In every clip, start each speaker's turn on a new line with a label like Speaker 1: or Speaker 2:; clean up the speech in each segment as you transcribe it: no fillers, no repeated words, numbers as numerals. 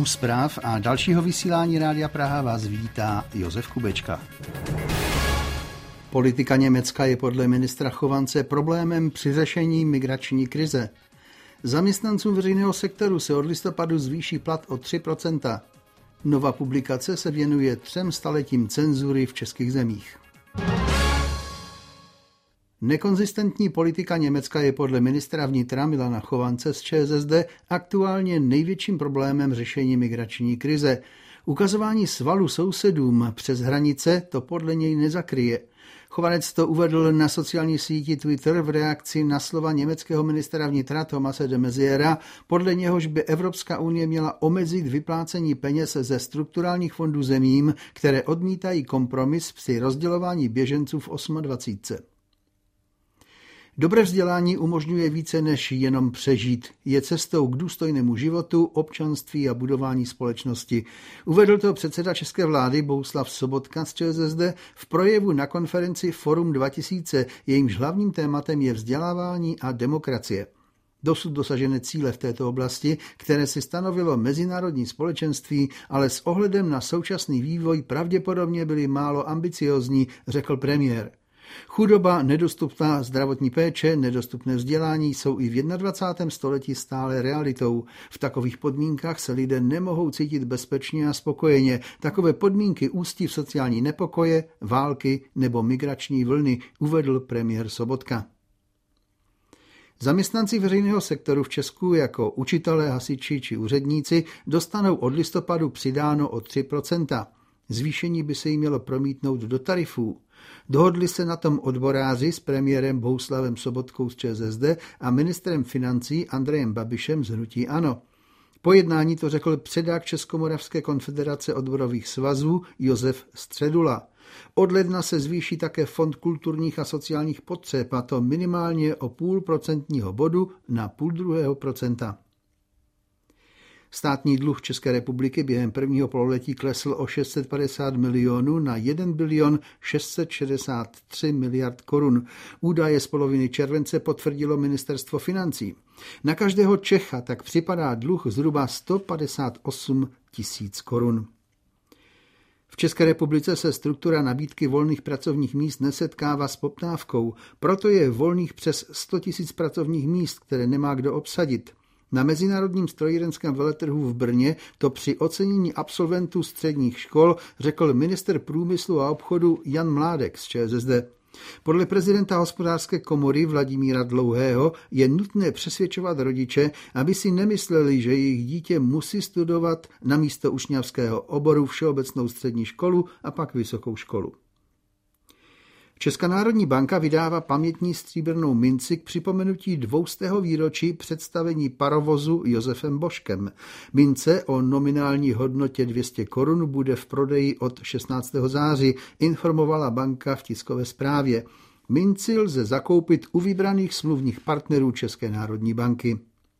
Speaker 1: U zpráv a dalšího vysílání Rádia Praha vás vítá Josef Kubečka. Politika Německa je podle ministra Chovance problémem při řešení migrační krize. Zaměstnancům veřejného sektoru se od listopadu zvýší plat o 3%. Nová publikace se věnuje 3 staletím cenzury v českých zemích. Nekonzistentní politika Německa je podle ministra vnitra Milana Chovance z ČSSD aktuálně největším problémem řešení migrační krize. Ukazování svalu sousedům přes hranice to podle něj nezakryje. Chovanec to uvedl na sociální síti Twitter v reakci na slova německého ministra vnitra Thomase de Maizièra, podle něhož by Evropská unie měla omezit vyplácení peněz ze strukturálních fondů zemím, které odmítají kompromis při rozdělování běženců v 28. Dobré vzdělání umožňuje více než jenom přežít. Je cestou k důstojnému životu, občanství a budování společnosti. Uvedl to předseda české vlády Bohuslav Sobotka z ČSSD v projevu na konferenci Forum 2000, jejímž hlavním tématem je vzdělávání a demokracie. Dosud dosažené cíle v této oblasti, které si stanovilo mezinárodní společenství, ale s ohledem na současný vývoj pravděpodobně byly málo ambiciózní, řekl premiér. Chudoba, nedostupná zdravotní péče, nedostupné vzdělání jsou i v 21. století stále realitou. V takových podmínkách se lidé nemohou cítit bezpečně a spokojeně. Takové podmínky ústí v sociální nepokoje, války nebo migrační vlny, uvedl premiér Sobotka. Zaměstnanci veřejného sektoru v Česku jako učitelé, hasiči či úředníci dostanou od listopadu přidáno o 3%. Zvýšení by se jim mělo promítnout do tarifů. Dohodli se na tom odboráři s premiérem Bohuslavem Sobotkou z ČSSD a ministrem financí Andrejem Babišem z hnutí ANO. Po jednání to řekl předák Českomoravské konfederace odborových svazů Josef Středula. Od ledna se zvýší také Fond kulturních a sociálních potřeb, a to minimálně o 0,5% bodu na 0,5%. Státní dluh České republiky během prvního pololetí klesl o 650 milionů na 1 bilion 663 miliard korun. Údaje z poloviny července potvrdilo ministerstvo financí. Na každého Čecha tak připadá dluh zhruba 158 tisíc korun. V České republice se struktura nabídky volných pracovních míst nesetkává s poptávkou, proto je volných přes 100 tisíc pracovních míst, které nemá kdo obsadit. Na mezinárodním strojírenském veletrhu v Brně to při ocenění absolventů středních škol řekl ministr průmyslu a obchodu Jan Mládek z ČSSD. Podle prezidenta hospodářské komory Vladimíra Dlouhého je nutné přesvědčovat rodiče, aby si nemysleli, že jejich dítě musí studovat namísto učňovského oboru všeobecnou střední školu a pak vysokou školu. Česká národní banka vydává pamětní stříbrnou minci k připomenutí 200. výročí představení parovozu Josefem Boškem. Mince o nominální hodnotě 200 korun bude v prodeji od 16. září, informovala banka v tiskové zprávě. Minci lze zakoupit u vybraných smluvních partnerů České národní banky.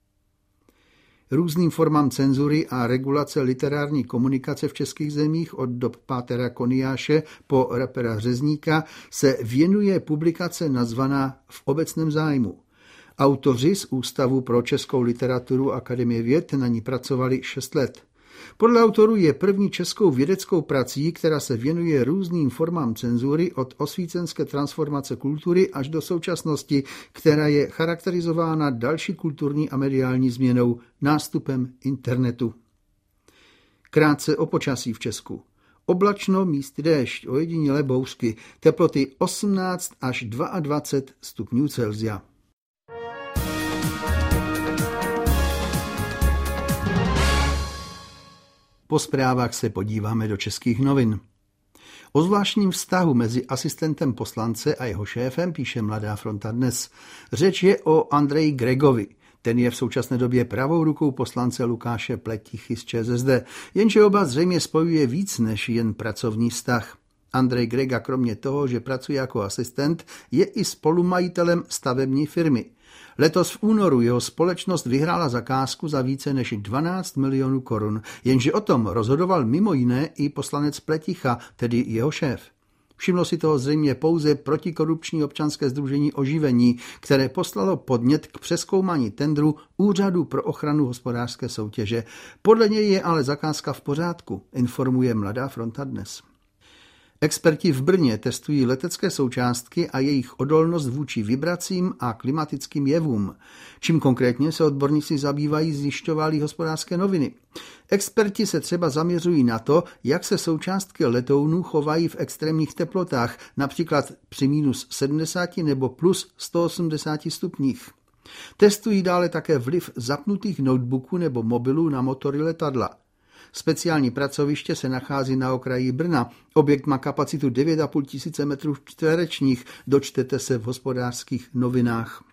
Speaker 1: Různým formám cenzury a regulace literární komunikace v českých zemích od dob Pátera Koniáše po rapera Řezníka se věnuje publikace nazvaná V obecném zájmu. Autoři z Ústavu pro českou literaturu Akademie věd na ní pracovali 6 let. Podle autorů je první českou vědeckou prací, která se věnuje různým formám cenzury od osvícenské transformace kultury až do současnosti, která je charakterizována další kulturní a mediální změnou, nástupem internetu. Krátce o počasí v Česku. Oblačno, místy déšť, ojedinělé bouřky, teploty 18 až 22 stupňů Celsia. Po zprávách se podíváme do českých novin. O zvláštním vztahu mezi asistentem poslance a jeho šéfem píše Mladá fronta dnes. Řeč je o Andreji Gregovi. Ten je v současné době pravou rukou poslance Lukáše Pletichy z ČSSD, jenže oba zřejmě spojuje víc než jen pracovní vztah. Andrej Grega kromě toho, že pracuje jako asistent, je i spolumajitelem stavební firmy. Letos v únoru jeho společnost vyhrála zakázku za více než 12 milionů korun, jenže o tom rozhodoval mimo jiné i poslanec Pleticha, tedy jeho šéf. Všimlo si toho zřejmě pouze protikorupční občanské sdružení Oživení, které poslalo podnět k přezkoumání tendru Úřadu pro ochranu hospodářské soutěže. Podle něj je ale zakázka v pořádku, informuje Mladá fronta dnes. Experti v Brně testují letecké součástky a jejich odolnost vůči vibracím a klimatickým jevům. Čím konkrétně se odborníci zabývají, zjišťovaly Hospodářské noviny. Experti se třeba zaměřují na to, jak se součástky letounů chovají v extrémních teplotách, například při minus 70 nebo plus 180 stupních. Testují dále také vliv zapnutých notebooků nebo mobilů na motory letadla. Speciální pracoviště se nachází na okraji Brna. Objekt má kapacitu 9,5 tisíce metrů čtverečních, dočtete se v Hospodářských novinách.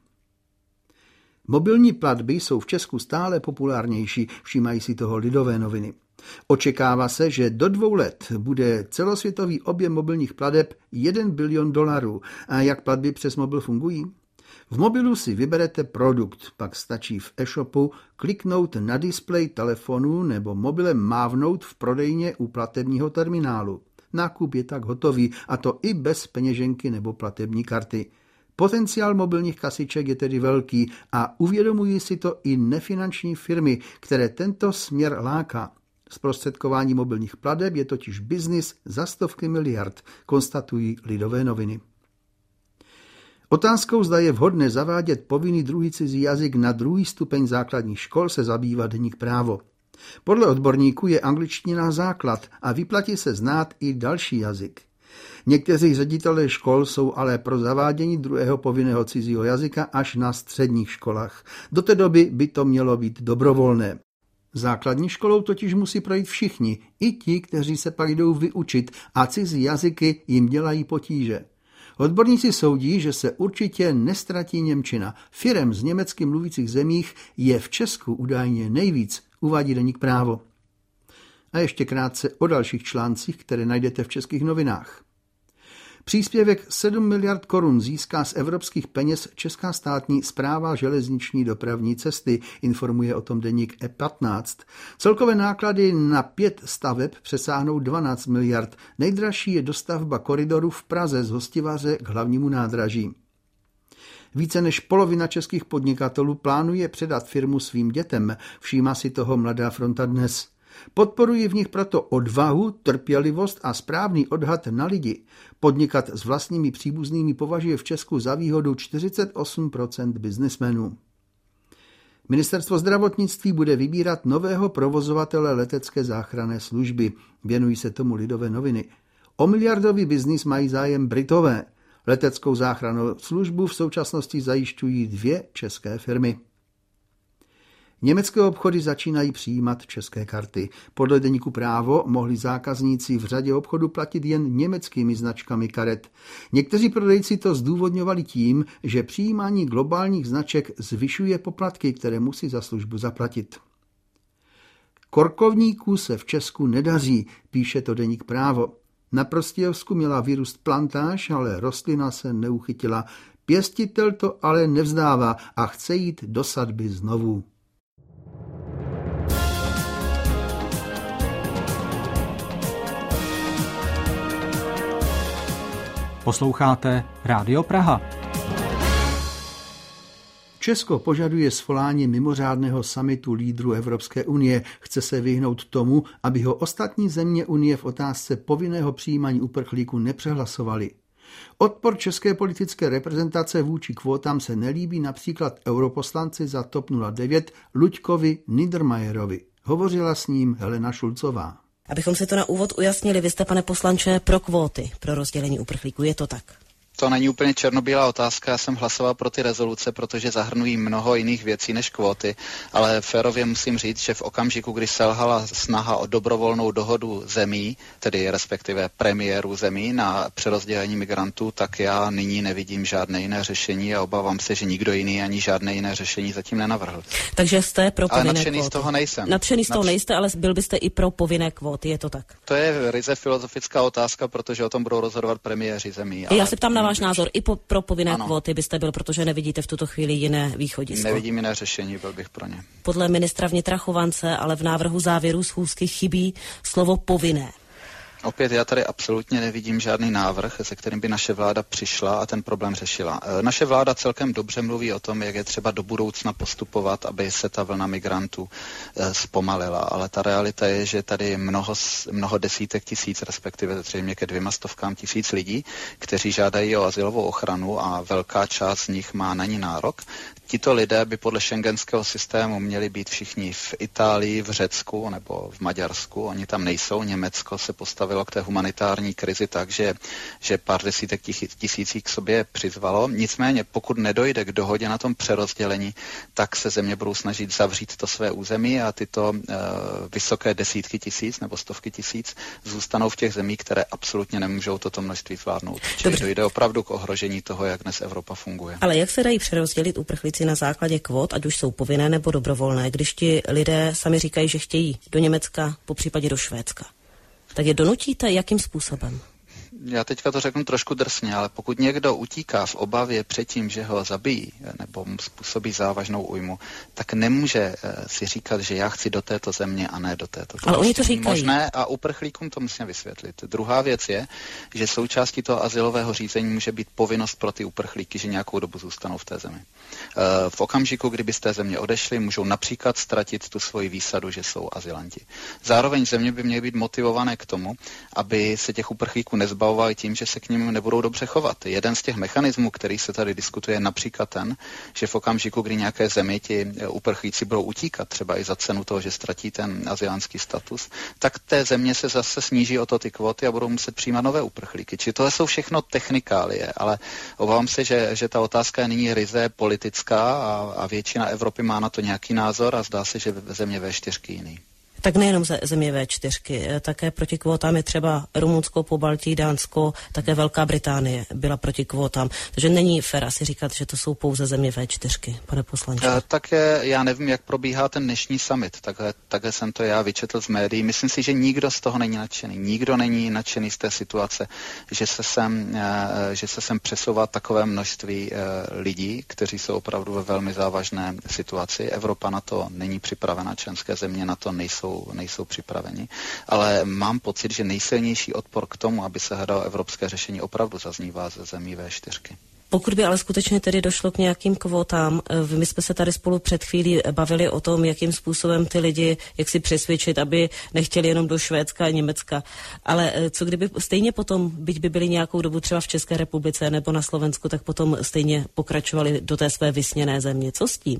Speaker 1: Mobilní platby jsou v Česku stále populárnější, všímají si toho Lidové noviny. Očekává se, že do 2 let bude celosvětový objem mobilních plateb $1 bilion. A jak platby přes mobil fungují? V mobilu si vyberete produkt, pak stačí v e-shopu kliknout na displej telefonu nebo mobilem mávnout v prodejně u platebního terminálu. Nákup je tak hotový, a to i bez peněženky nebo platební karty. Potenciál mobilních kasiček je tedy velký a uvědomují si to i nefinanční firmy, které tento směr láká. Zprostředkování mobilních plateb je totiž biznis za stovky miliard, konstatují Lidové noviny. Otázkou, zda je vhodné zavádět povinný druhý cizí jazyk na 2. stupeň základních škol, se zabývá deník Právo. Podle odborníků je angličtina základ a vyplatí se znát i další jazyk. Někteří ředitelé škol jsou ale pro zavádění 2. povinného cizího jazyka až na středních školách. Do té doby by to mělo být dobrovolné. Základní školou totiž musí projít všichni, i ti, kteří se pak jdou vyučit, a cizí jazyky jim dělají potíže. Odborníci soudí, že se určitě nestratí němčina. Firem z německy mluvících zemích je v Česku údajně nejvíc, uvádí deník Právo. A ještě krátce o dalších článcích, které najdete v českých novinách. Příspěvek 7 miliard korun získá z evropských peněz Česká státní správa železniční dopravní cesty, informuje o tom deník E15. Celkové náklady na 5 staveb přesáhnou 12 miliard. Nejdražší je dostavba koridoru v Praze z Hostivaře k hlavnímu nádraží. Více než polovina českých podnikatelů plánuje předat firmu svým dětem, všímá si toho Mladá fronta dnes. Podporují v nich proto odvahu, trpělivost a správný odhad na lidi. Podnikat s vlastními příbuznými považuje v Česku za výhodu 48% biznismenů. Ministerstvo zdravotnictví bude vybírat nového provozovatele letecké záchranné služby. Věnují se tomu Lidové noviny. O miliardový biznis mají zájem Britové. Leteckou záchrannou službu v současnosti zajišťují 2 české firmy. Německé obchody začínají přijímat české karty. Podle deníku Právo mohli zákazníci v řadě obchodu platit jen německými značkami karet. Někteří prodejci to zdůvodňovali tím, že přijímání globálních značek zvyšuje poplatky, které musí za službu zaplatit. Korkovníků se v Česku nedaří, píše to deník Právo. Na Prostějovsku měla vyrůst plantáž, ale rostlina se neuchytila. Pěstitel to ale nevzdává a chce jít do sadby znovu.
Speaker 2: Posloucháte Rádio Praha.
Speaker 1: Česko požaduje svolání mimořádného summitu lídrů Evropské unie. Chce se vyhnout tomu, aby ho ostatní země unie v otázce povinného přijímání uprchlíků nepřehlasovali. Odpor české politické reprezentace vůči kvótám se nelíbí například europoslanci za TOP 09 Luďkovi Niedermayerovi. Hovořila s ním Helena Šulcová.
Speaker 3: Abychom si to na úvod ujasnili, vy jste, pane poslanče, pro kvóty, pro rozdělení uprchlíků, je to tak?
Speaker 4: To není úplně černobílá otázka, já jsem hlasoval pro ty rezoluce, protože zahrnují mnoho jiných věcí než kvóty, ale férově musím říct, že v okamžiku, kdy selhala snaha o dobrovolnou dohodu zemí, tedy respektive premiérů zemí na přerozdělení migrantů, tak já nyní nevidím žádné jiné řešení a obávám se, že nikdo jiný ani žádné jiné řešení zatím nenavrhl.
Speaker 3: Takže jste pro povinné kvóty? Ale
Speaker 4: nadšený z toho nejsem.
Speaker 3: Nadšený z toho nejste, ale byl byste i pro povinné kvóty, je to tak?
Speaker 4: To je ryze filozofická otázka, protože o tom budou rozhodovat premiéři zemí.
Speaker 3: Já se ptám na váš názor, i pro povinné kvóty byste byl, protože nevidíte v tuto chvíli jiné východisko.
Speaker 4: Nevidím jiné řešení, byl bych pro ně.
Speaker 3: Podle ministra vnitra Chovance ale v návrhu závěru schůzky chybí slovo povinné.
Speaker 4: Opět já tady absolutně nevidím žádný návrh, se kterým by naše vláda přišla a ten problém řešila. Naše vláda celkem dobře mluví o tom, jak je třeba do budoucna postupovat, aby se ta vlna migrantů zpomalila, ale ta realita je, že tady mnoho desítek tisíc, respektive zřejmě ke 200 000 lidí, kteří žádají o azylovou ochranu a velká část z nich má na ní nárok. Tito lidé by podle schengenského systému měli být všichni v Itálii, v Řecku nebo v Maďarsku. Oni tam nejsou. Německo se postavilo k té humanitární krizi tak, že pár desítek tisící k sobě přizvalo. Nicméně, pokud nedojde k dohodě na tom přerozdělení, tak se země budou snažit zavřít to své území a tyto vysoké desítky tisíc nebo stovky tisíc zůstanou v těch zemích, které absolutně nemůžou toto množství zvládnout. Čili dojde opravdu k ohrožení toho, jak dnes Evropa funguje.
Speaker 3: Ale jak se dají přerozdělit uprchlíci na základě kvót, ať už jsou povinné nebo dobrovolné, když ti lidé sami říkají, že chtějí do Německa, popřípadě do Švédska? Tak je donutíte, jakým způsobem?
Speaker 4: Já teďka to řeknu trošku drsně, ale pokud někdo utíká v obavě před tím, že ho zabijí nebo mu způsobí závažnou újmu, tak nemůže si říkat, že já chci do této země a ne do této.
Speaker 3: Ale oni to říkají.
Speaker 4: Možné a uprchlíkům to musíme vysvětlit. Druhá věc je, že součástí toho azylového řízení může být povinnost pro ty uprchlíky, že nějakou dobu zůstanou v té zemi. V okamžiku, kdyby z té země odešli, můžou například ztratit tu svoji výsadu, že jsou azylanti. Zároveň země by měly být motivované k tomu, aby se těch uprchlíků nezbavovali tím, že se k nim nebudou dobře chovat. Jeden z těch mechanismů, který se tady diskutuje, je například ten, že v okamžiku, kdy nějaké zemi ti uprchlíci budou utíkat, třeba i za cenu toho, že ztratí ten azylantský status, tak té země se zase sníží o to ty kvóty a budou muset přijímat nové uprchlíky. Či tohle jsou všechno technikálie, ale obávám se, že ta otázka je nyní ryze politická a většina Evropy má na to nějaký názor a zdá se, že země V4 jiný.
Speaker 3: Tak nejenom země V4, také proti kvótám je třeba Rumunsko, Pobaltí, Dánsko, také Velká Británie byla proti kvótám. Takže není fér asi říkat, že to jsou pouze země V4, pane poslanče.
Speaker 4: Já nevím, jak probíhá ten dnešní summit. Takhle jsem to já vyčetl z médií. Myslím si, že nikdo z toho není nadšený. Nikdo není nadšený z té situace, že se sem přesouvá takové množství lidí, kteří jsou opravdu ve velmi závažné situaci. Evropa na to není připravena, členské země na to nejsou připraveni, ale mám pocit, že nejsilnější odpor k tomu, aby se hledalo evropské řešení, opravdu zaznívá ze zemí V4.
Speaker 3: Pokud by ale skutečně tedy došlo k nějakým kvótám, my jsme se tady spolu před chvílí bavili o tom, jakým způsobem ty lidi, jak si přesvědčit, aby nechtěli jenom do Švédska a Německa. Ale co kdyby stejně potom, byť by byli nějakou dobu třeba v České republice nebo na Slovensku, tak potom stejně pokračovali do té své vysněné země. Co s tím?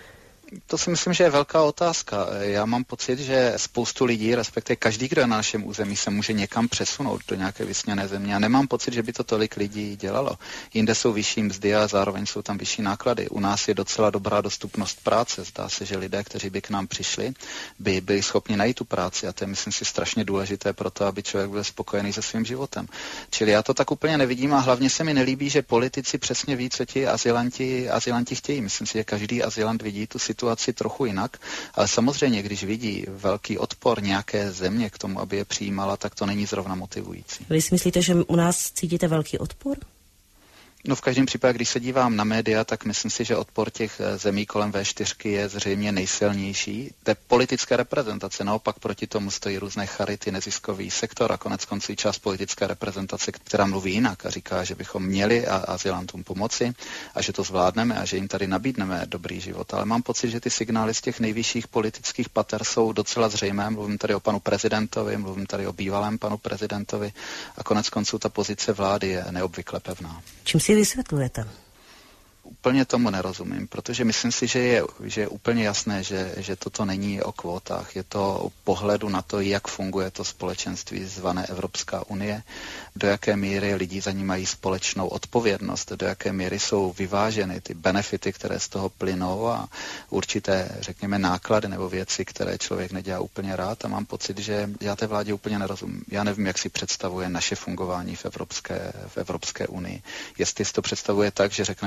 Speaker 4: To si myslím, že je velká otázka. Já mám pocit, že spoustu lidí, respektive každý, kdo je na našem území, se může někam přesunout do nějaké vysněné země. A nemám pocit, že by to tolik lidí dělalo. Jinde jsou vyšší mzdy a zároveň jsou tam vyšší náklady. U nás je docela dobrá dostupnost práce. Zdá se, že lidé, kteří by k nám přišli, by byli schopni najít tu práci. A to je, myslím si, strašně důležité pro to, aby člověk byl spokojený se svým životem. Čili já to tak úplně nevidím a hlavně se mi nelíbí, že politici přesně ví, co ti azylanti chtějí. Myslím si, že každý azylant vidí tu situaci trochu jinak, ale samozřejmě, když vidí velký odpor nějaké země k tomu, aby je přijímala, tak to není zrovna motivující.
Speaker 3: Vy si myslíte, že u nás cítíte velký odpor?
Speaker 4: No v každém případě, když se dívám na média, tak myslím si, že odpor těch zemí kolem V4 je zřejmě nejsilnější. Té politické reprezentace, naopak proti tomu stojí různé charity, neziskový sektor a konec konců i část politické reprezentace, která mluví jinak a říká, že bychom měli azylantům pomoci a že to zvládneme a že jim tady nabídneme dobrý život. Ale mám pocit, že ty signály z těch nejvyšších politických pater jsou docela zřejmé. Mluvím tady o panu prezidentovi, mluvím tady o bývalém panu prezidentovi a konec konců ta pozice vlády je neobvykle pevná.
Speaker 3: Čím si vysvětlujete?
Speaker 4: Úplně tomu nerozumím, protože myslím si, že je úplně jasné, že toto není o kvótách. Je to o pohledu na to, jak funguje to společenství zvané Evropská unie, do jaké míry lidi za ní mají společnou odpovědnost, do jaké míry jsou vyváženy ty benefity, které z toho plynou a určité, řekněme, náklady nebo věci, které člověk nedělá úplně rád. A mám pocit, že já té vládě úplně nerozumím. Já nevím, jak si představuje naše fungování v Evropské unii. Jestli si to představuje tak, že řekneme, že kohezní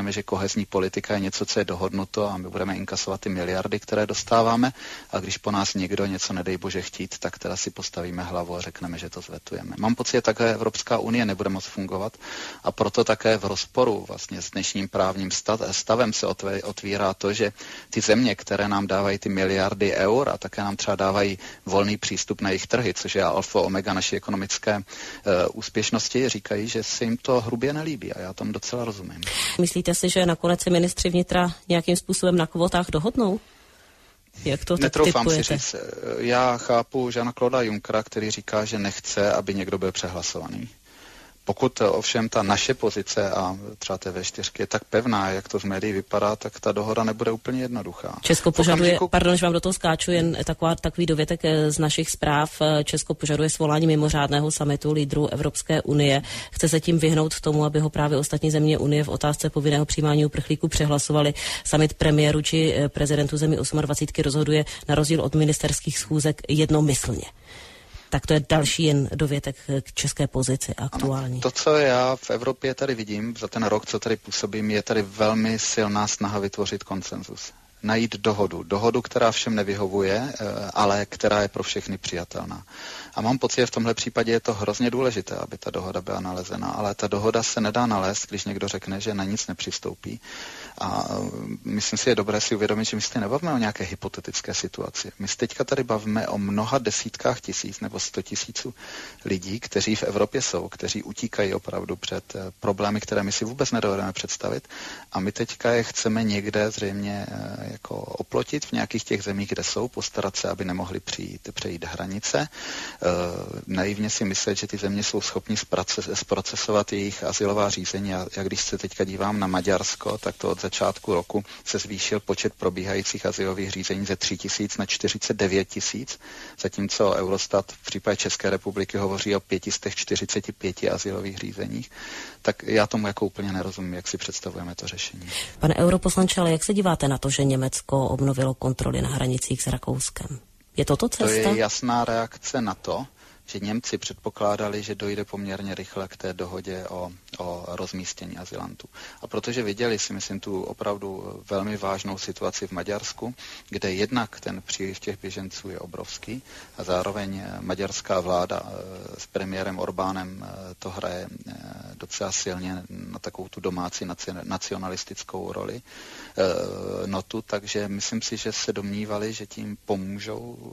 Speaker 4: kohezní politika je něco, co je dohodnuto a my budeme inkasovat ty miliardy, které dostáváme, a když po nás někdo něco nedej bože chtít, tak teda si postavíme hlavu a řekneme, že to zvetujeme. Mám pocit, že takhle Evropská unie nebude moc fungovat a proto také v rozporu vlastně s dnešním právním stavem se otvírá to, že ty země, které nám dávají ty miliardy eur a také nám třeba dávají volný přístup na jejich trhy, což je alfa omega naší ekonomické úspěšnosti, říkají, že se jim to hrubě nelíbí a já tomu docela rozumím.
Speaker 3: Myslíte si, že nakonec se ministři vnitra nějakým způsobem na kvótách dohodnou? Jak to
Speaker 4: netroufám si říct. Já chápu Jeana-Clauda Junckera, který říká, že nechce, aby někdo byl přehlasovaný. Pokud ovšem ta naše pozice a třeba té V4 je tak pevná, jak to z médií vypadá, tak ta dohoda nebude úplně jednoduchá.
Speaker 3: Česko požaduje, pardon, že vám do toho skáču, jen takový dovětek z našich zpráv. Česko požaduje svolání mimořádného summitu lídrů Evropské unie. Chce se tím vyhnout tomu, aby ho právě ostatní země unie v otázce povinného přijímání uprchlíků přehlasovali. Summit premiéru či prezidentů zemí 28 rozhoduje na rozdíl od ministerských schůzek jednomyslně. Tak to je další jen dovětek k české pozici aktuální.
Speaker 4: Ano, to, co já v Evropě tady vidím, za ten rok, co tady působím, je tady velmi silná snaha vytvořit konsenzus. Najít dohodu, která všem nevyhovuje, ale která je pro všechny přijatelná. A mám pocit, že v tomhle případě je to hrozně důležité, aby ta dohoda byla nalezena, ale ta dohoda se nedá nalézt, když někdo řekne, že na nic nepřistoupí. A myslím si, je dobré si uvědomit, že my se nebavíme o nějaké hypotetické situaci. My se teďka tady bavíme o mnoha desítkách tisíc nebo 100 000 lidí, kteří v Evropě jsou, kteří utíkají opravdu před problémy, které my si vůbec nedovedeme představit. A my teďka je chceme někde zřejmě jako oplotit v nějakých těch zemích, kde jsou, postarat se, aby nemohli přejít hranice. Naivně si myslet, že ty země jsou schopni zprocesovat jejich azylová řízení. A když se teďka dívám na Maďarsko, tak to od začátku roku se zvýšil počet probíhajících azylových řízení ze 3 000 na 49 000, zatímco Eurostat v případě České republiky hovoří o 545 azylových řízeních. Tak já tomu jako úplně nerozumím, jak si představujeme to řešení.
Speaker 3: Pane europoslanče, ale jak se díváte na to, že Německo obnovilo kontroly na hranicích s Rakouskem? Je toto cesta?
Speaker 4: To je jasná reakce na to, že Němci předpokládali, že dojde poměrně rychle k té dohodě o rozmístění azylantů. A protože viděli, si myslím, tu opravdu velmi vážnou situaci v Maďarsku, kde jednak ten příliv těch běženců je obrovský a zároveň maďarská vláda s premiérem Orbánem to hraje docela silně na takovou tu domácí nacionalistickou roli notu, takže myslím si, že se domnívali, že tím pomůžou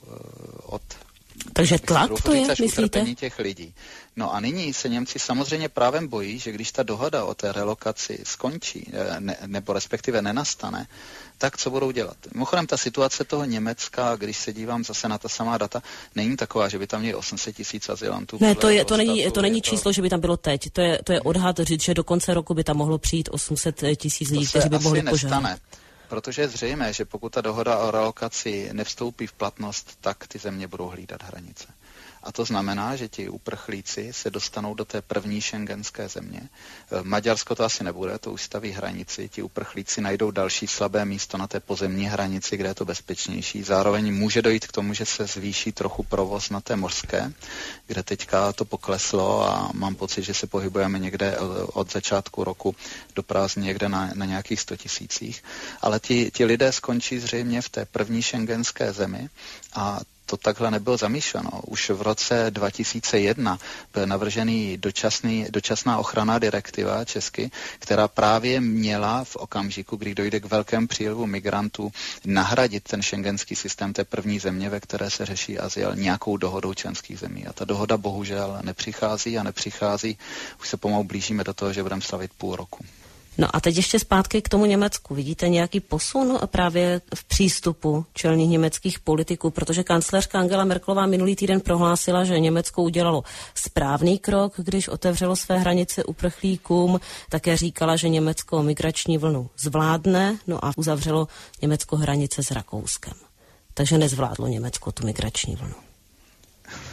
Speaker 3: Takže tlak to je, myslíte?
Speaker 4: Těch lidí. No a nyní se Němci samozřejmě právem bojí, že když ta dohoda o té relokaci skončí, nebo respektive nenastane, tak co budou dělat? Mimochodem ta situace toho Německa, když se dívám zase na ta samá data, není taková, že by tam měli 800 000 azylantů.
Speaker 3: Ne, to není číslo, že by tam bylo teď. To je odhad říct, že do konce roku by tam mohlo přijít 800 000 lidí, kteří by mohli požádat.
Speaker 4: Protože je zřejmé, že pokud ta dohoda o relokaci nevstoupí v platnost, tak ty země budou hlídat hranice. A to znamená, že ti uprchlíci se dostanou do té první schengenské země. Maďarsko to asi nebude, to už staví hranici. Ti uprchlíci najdou další slabé místo na té pozemní hranici, kde je to bezpečnější. Zároveň může dojít k tomu, že se zvýší trochu provoz na té mořské, kde teďka to pokleslo a mám pocit, že se pohybujeme někde od začátku roku do prázdnin někde na nějakých 100 000. Ale ti lidé skončí zřejmě v té první schengenské zemi a to takhle nebylo zamýšleno. Už v roce 2001 byl navržený dočasná ochranná direktiva česky, která právě měla v okamžiku, kdy dojde k velkému přílivu migrantů, nahradit ten schengenský systém té první země, ve které se řeší azyl, nějakou dohodou členských zemí. A ta dohoda bohužel nepřichází. Už se pomalu blížíme do toho, že budeme slavit půl roku.
Speaker 3: No a teď ještě zpátky k tomu Německu. Vidíte nějaký posun právě v přístupu čelných německých politiků, protože kancléřka Angela Merkelová minulý týden prohlásila, že Německo udělalo správný krok, když otevřelo své hranice uprchlíkům. Také říkala, že Německo migrační vlnu zvládne, no a uzavřelo Německo hranice s Rakouskem. Takže nezvládlo Německo tu migrační vlnu.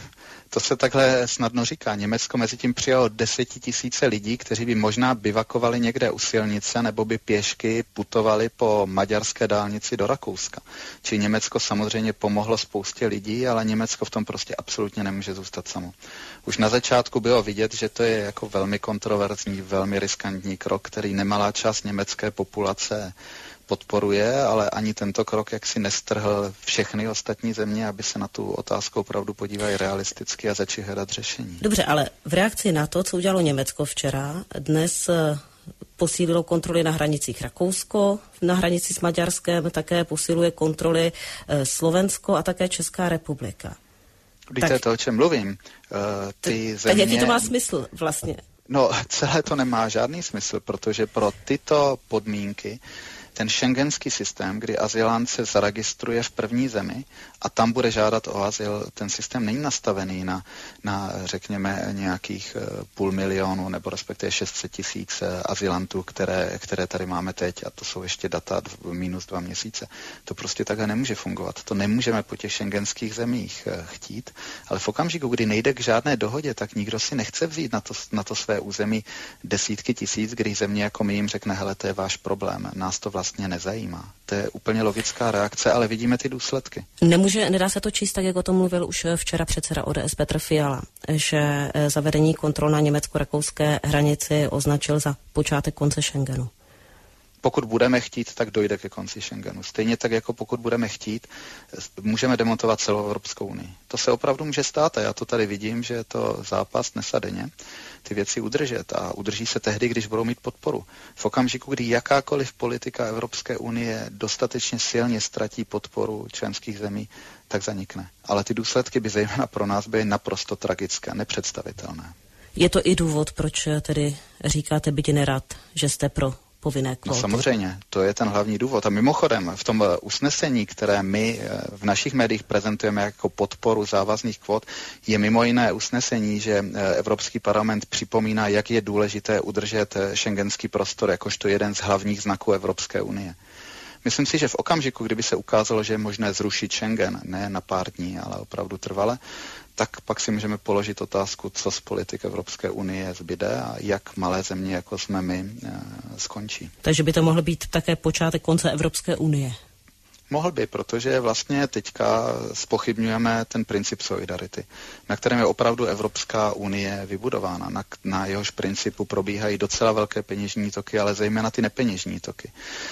Speaker 4: To se takhle snadno říká. Německo mezi tím přijalo 10 000 lidí, kteří by možná bivakovali někde u silnice nebo by pěšky putovali po maďarské dálnici do Rakouska. Čili Německo samozřejmě pomohlo spoustě lidí, ale Německo v tom prostě absolutně nemůže zůstat samo. Už na začátku bylo vidět, že to je jako velmi kontroverzní, velmi riskantní krok, který nemalá část německé populace podporuje, ale ani tento krok jaksi nestrhl všechny ostatní země, aby se na tu otázku opravdu podívali realisticky a začali hledat řešení.
Speaker 3: Dobře, ale v reakci na to, co udělalo Německo včera, dnes posílilo kontroly na hranicích Rakousko, na hranici s Maďarskem také posiluje kontroly Slovensko a také Česká republika.
Speaker 4: Víte to, o čem mluvím? Ty země...
Speaker 3: Tak jaký to má smysl vlastně?
Speaker 4: No, celé to nemá žádný smysl, protože pro tyto podmínky ten schengenský systém, kdy azylant se zaregistruje v první zemi a tam bude žádat o azyl, ten systém není nastavený na řekněme nějakých 500 000 nebo respektive 600 000 azylantů, které tady máme teď, a to jsou ještě data minus 2 měsíce. To prostě takhle nemůže fungovat. To nemůžeme po těch schengenských zemích chtít, ale v okamžiku, kdy nejde k žádné dohodě, tak nikdo si nechce vzít na to své území desítky tisíc, kdy země jako my jim řekne, hele, to je váš problém, nás to vlastně nezajímá. To je úplně logická reakce, ale vidíme ty důsledky.
Speaker 3: Nedá se to číst tak, jak o tom mluvil už včera předseda ODS Petr Fiala, že zavedení kontrol na německo-rakouské hranici označil za počátek konce Schengenu.
Speaker 4: Pokud budeme chtít, tak dojde ke konci Schengenu. Stejně tak, jako pokud budeme chtít, můžeme demontovat celou Evropskou unii. To se opravdu může stát a já to tady vidím, že je to zápas dnes a denně ty věci udržet a udrží se tehdy, když budou mít podporu. V okamžiku, kdy jakákoliv politika Evropské unie dostatečně silně ztratí podporu členských zemí, tak zanikne. Ale ty důsledky by zejména pro nás byly naprosto tragické, nepředstavitelné.
Speaker 3: Je to i důvod, proč tedy říkáte, byť nerad, že jste pro povinné kvóty?
Speaker 4: No samozřejmě, to je ten hlavní důvod. A mimochodem, v tom usnesení, které my v našich médiích prezentujeme jako podporu závazných kvót, je mimo jiné usnesení, že Evropský parlament připomíná, jak je důležité udržet schengenský prostor jakožto jeden z hlavních znaků Evropské unie. Myslím si, že v okamžiku, kdyby se ukázalo, že je možné zrušit Schengen, ne na pár dní, ale opravdu trvale, tak pak si můžeme položit otázku, co z politik Evropské unie zbyde a jak malé země, jako jsme my, skončí. Takže
Speaker 3: by to mohl být také počátek konce Evropské unie.
Speaker 4: Mohl by, protože vlastně teďka zpochybňujeme ten princip solidarity, na kterém je opravdu Evropská unie vybudována. Na jehož principu probíhají docela velké peněžní toky, ale zejména ty nepeněžní toky.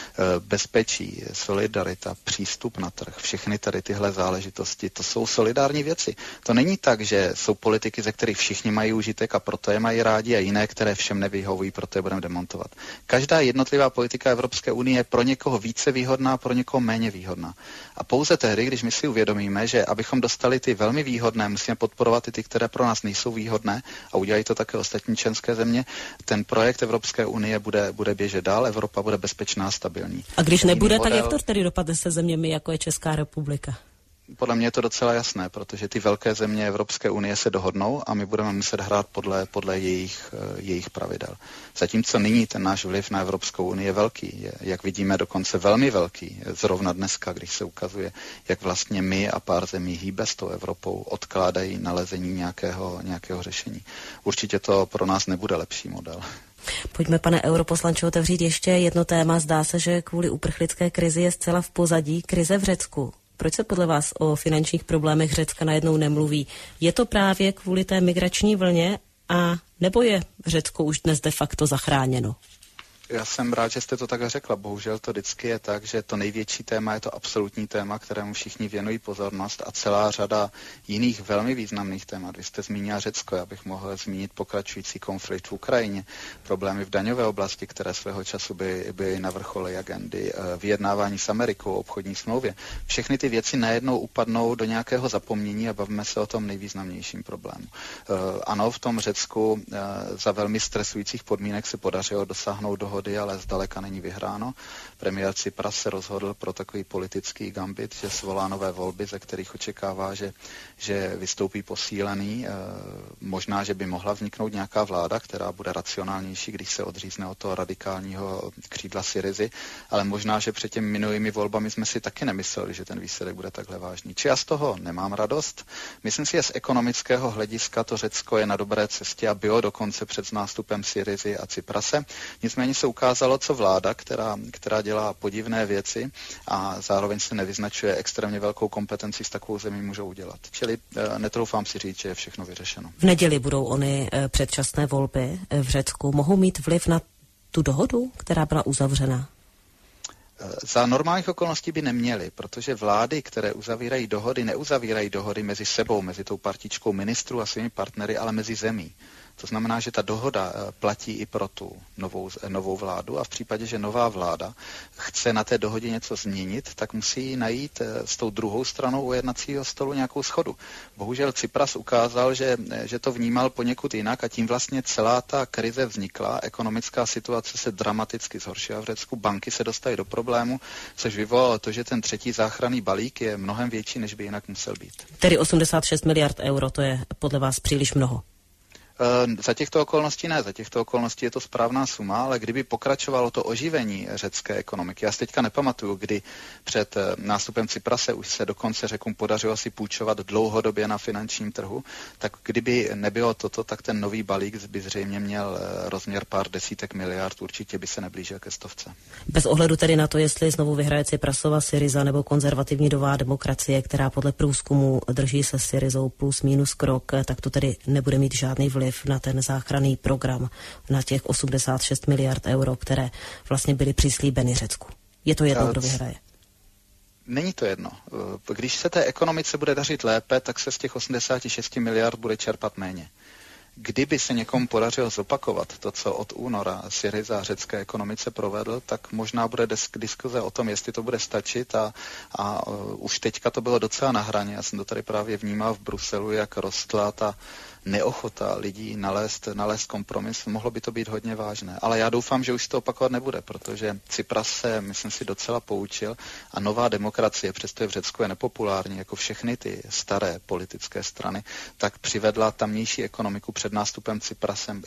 Speaker 4: Bezpečí, solidarita, přístup na trh, všechny tady tyhle záležitosti, to jsou solidární věci. To není tak, že jsou politiky, ze kterých všichni mají užitek a proto je mají rádi a jiné, které všem nevyhovují, proto je budeme demontovat. Každá jednotlivá politika Evropské unie je pro někoho více výhodná, pro někoho méně výhodná. A pouze tehdy, když my si uvědomíme, že abychom dostali ty velmi výhodné, musíme podporovat i ty, které pro nás nejsou výhodné a udělají to také ostatní členské země, ten projekt Evropské unie bude běžet dál, Evropa bude bezpečná a stabilní.
Speaker 3: A když nebude, tak jak to tedy dopadne se zeměmi, jako je Česká republika?
Speaker 4: Podle mě je to docela jasné, protože ty velké země Evropské unie se dohodnou a my budeme muset hrát podle jejich pravidel. Zatímco nyní ten náš vliv na Evropskou unii je velký, je, jak vidíme, dokonce velmi velký. Zrovna dneska, když se ukazuje, jak vlastně my a pár zemí hýbe s tou Evropou, odkládají nalezení nějakého řešení. Určitě to pro nás nebude lepší model.
Speaker 3: Pojďme, pane europoslanče, otevřít ještě jedno téma. Zdá se, že kvůli uprchlické krizi je zcela v pozadí krize v Řecku. Proč se podle vás o finančních problémech Řecka najednou nemluví? Je to právě kvůli té migrační vlně a nebo je Řecko už dnes de facto zachráněno?
Speaker 4: Já jsem rád, že jste to takhle řekla. Bohužel to vždycky je tak, že to největší téma je to absolutní téma, kterému všichni věnují pozornost a celá řada jiných velmi významných témat. Vy jste zmínila Řecko, já bych mohl zmínit pokračující konflikt v Ukrajině, problémy v daňové oblasti, které svého času by na vrchole agendy, vyjednávání s Amerikou o obchodní smlouvě. Všechny ty věci najednou upadnou do nějakého zapomnění a bavíme se o tom nejvýznamnějším problému. Ano, v tom Řecku za velmi stresujících podmínek se podařilo dosáhnout dohody dohody, ale zdaleka není vyhráno. Premiér Tsipras se rozhodl pro takový politický gambit, že svolá nové volby, ze kterých očekává, že vystoupí posílený. Možná, že by mohla vzniknout nějaká vláda, která bude racionálnější, když se odřízne od toho radikálního křídla Syrizy, ale možná, že před těmi minulými volbami jsme si taky nemysleli, že ten výsledek bude takhle vážný. Či já z toho nemám radost. Myslím si, že z ekonomického hlediska to Řecko je na dobré cestě a bylo dokonce před nástupem Syrizy a Tsiprase. Nicméně se ukázalo, co vláda, která dělá podivné věci a zároveň se nevyznačuje extrémně velkou kompetenci, s takovou zemí můžou udělat. Čili netroufám si říct, že je všechno vyřešeno.
Speaker 3: V neděli budou ony předčasné volby v Řecku. Mohou mít vliv na tu dohodu, která byla uzavřena?
Speaker 4: Za normálních okolností by neměly, protože vlády, které uzavírají dohody, neuzavírají dohody mezi sebou, mezi tou partičkou ministrů a svými partnery, ale mezi zemí. To znamená, že ta dohoda platí i pro tu novou vládu a v případě, že nová vláda chce na té dohodě něco změnit, tak musí najít s tou druhou stranou u jednacího stolu nějakou shodu. Bohužel Tsipras ukázal, že to vnímal poněkud jinak a tím vlastně celá ta krize vznikla. Ekonomická situace se dramaticky zhoršila v Řecku, banky se dostaly do problému, což vyvolalo to, že ten třetí záchranný balík je mnohem větší, než by jinak musel být.
Speaker 3: Tedy 86 miliard euro, to je podle vás příliš mnoho?
Speaker 4: Za těchto okolností ne, za těchto okolností je to správná suma, ale kdyby pokračovalo to oživení řecké ekonomiky, já si teďka nepamatuju, kdy před nástupem Tsiprase už se dokonce Řekům podařilo si půjčovat dlouhodobě na finančním trhu, tak kdyby nebylo toto, tak ten nový balík by zřejmě měl rozměr pár desítek miliard, určitě by se neblížil ke 100.
Speaker 3: Bez ohledu tedy na to, jestli znovu vyhraje Tsiprasova Syriza nebo konzervativní nová demokracie, která podle průzkumu drží se Syrizou plus minus krok, tak to tedy nebude mít žádný vliv na ten záchranný program, na těch 86 miliard euro, které vlastně byly přislíbeny Řecku. Je to jedno, kdo vyhraje?
Speaker 4: Není to jedno. Když se té ekonomice bude dařit lépe, tak se z těch 86 miliard bude čerpat méně. Kdyby se někomu podařilo zopakovat to, co od února Syriza řecké ekonomice provedl, tak možná bude diskuze o tom, jestli to bude stačit a už teďka to bylo docela na hraně. Já jsem to tady právě vnímal v Bruselu, jak rostla ta neochota lidí nalézt kompromis. Mohlo by to být hodně vážné. Ale já doufám, že už to opakovat nebude, protože Tsipras se, myslím si, docela poučil a nová demokracie, přestože v Řecku je nepopulární, jako všechny ty staré politické strany, tak přivedla tamnější ekonomiku před nástupem Tsiprasem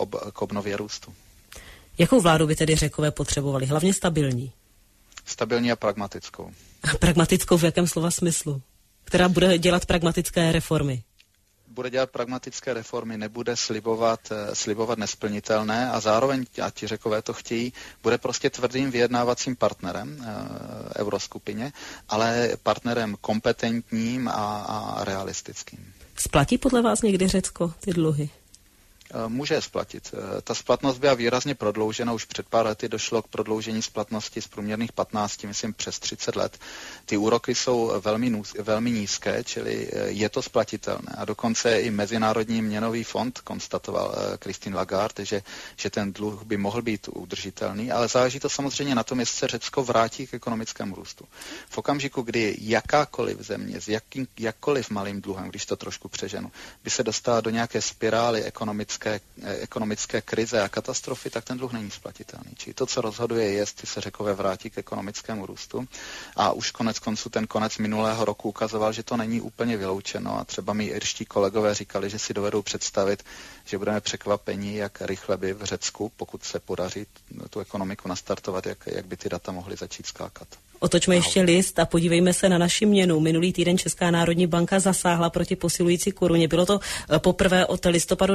Speaker 4: k obnově růstu.
Speaker 3: Jakou vládu by tedy Řekové potřebovali? Hlavně stabilní. Stabilní
Speaker 4: a pragmatickou.
Speaker 3: Pragmatickou v jakém slova smyslu? Která bude dělat pragmatické reformy?
Speaker 4: Bude dělat pragmatické reformy, nebude slibovat nesplnitelné a zároveň, a ti Řekové to chtějí, bude prostě tvrdým vyjednávacím partnerem euroskupině, ale partnerem kompetentním a realistickým.
Speaker 3: Splatí podle vás někdy Řecko ty dluhy?
Speaker 4: Může je splatit. Ta splatnost byla výrazně prodloužena, už před pár lety došlo k prodloužení splatnosti z průměrných 15, myslím přes 30 let. Ty úroky jsou velmi nízké, čili je to splatitelné. A dokonce i Mezinárodní měnový fond konstatoval Christine Lagarde, že ten dluh by mohl být udržitelný, ale záleží to samozřejmě na tom, jestli se Řecko vrátí k ekonomickému růstu. V okamžiku, kdy jakákoliv země s jakkoliv malým dluhem, když to trošku přeženu, by se dostala do nějaké spirály ekonomické krize a katastrofy, tak ten dluh není splatitelný. Čili to, co rozhoduje, je, jestli se Řekové vrátí k ekonomickému růstu. A už konec konců ten konec minulého roku ukazoval, že to není úplně vyloučeno a třeba mi irští kolegové říkali, že si dovedou představit, že budeme překvapeni, jak rychle by v Řecku, pokud se podaří tu ekonomiku nastartovat, jak by ty data mohly začít skákat.
Speaker 3: Otočme ještě list a podívejme se na naši měnu. Minulý týden Česká národní banka zasáhla proti posilující koruně. Bylo to poprvé od listopadu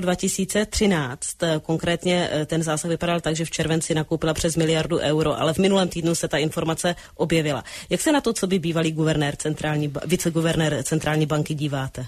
Speaker 3: 2013. Konkrétně ten zásah vypadal tak, že v červenci nakoupila přes 1 miliardu euro, ale v minulém týdnu se ta informace objevila. Jak se na to, co by bývalý viceguvernér centrální banky díváte?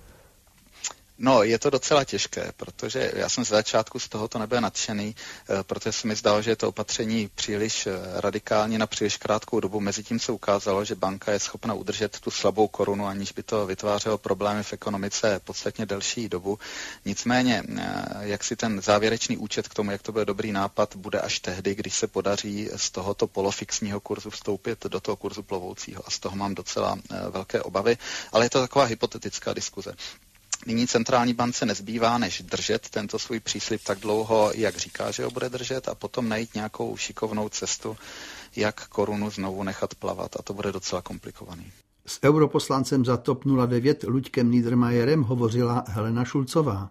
Speaker 4: No, je to docela těžké, protože já jsem z začátku z tohoto nebyl nadšený, protože se mi zdalo, že je to opatření příliš radikální na příliš krátkou dobu. Mezitím se ukázalo, že banka je schopna udržet tu slabou korunu, aniž by to vytvářelo problémy v ekonomice podstatně delší dobu. Nicméně, jak si ten závěrečný účet k tomu, jak to byl dobrý nápad, bude až tehdy, když se podaří z tohoto polofixního kurzu vstoupit do toho kurzu plovoucího. A z toho mám docela velké obavy, ale je to taková hypotetická diskuze. Nyní centrální bance nezbývá, než držet tento svůj příslib tak dlouho, jak říká, že ho bude držet, a potom najít nějakou šikovnou cestu, jak korunu znovu nechat plavat, a to bude docela komplikovaný.
Speaker 1: S europoslancem za TOP 09 Luďkem Niedermayerem hovořila Helena Šulcová.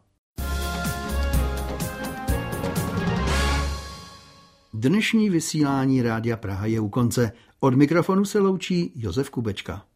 Speaker 1: Dnešní vysílání Rádia Praha je u konce. Od mikrofonu se loučí Josef Kubečka.